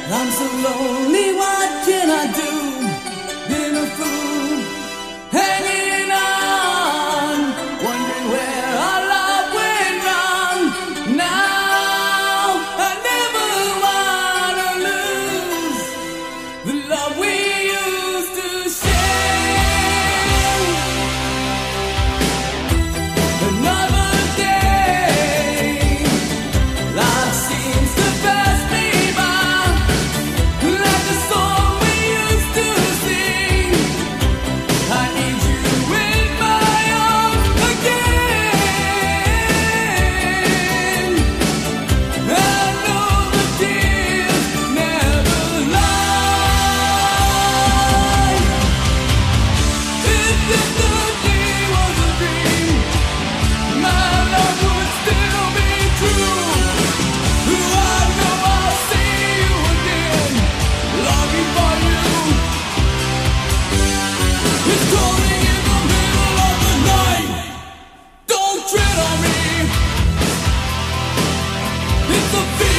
I'm so lonely, what can I do? Been a fool, hanging on, wondering where our love went wrong. Now I never wanna lose the love we used to share. Another day, life seems to pass me by, like a song we used to sing. I need you in my arms again. I know the tears never lie. If yesterday was a dream, my love would still be true. I know I'll see you again, longing for you. It's calling in the middle of the night. Don't tread on me. It's a feeling.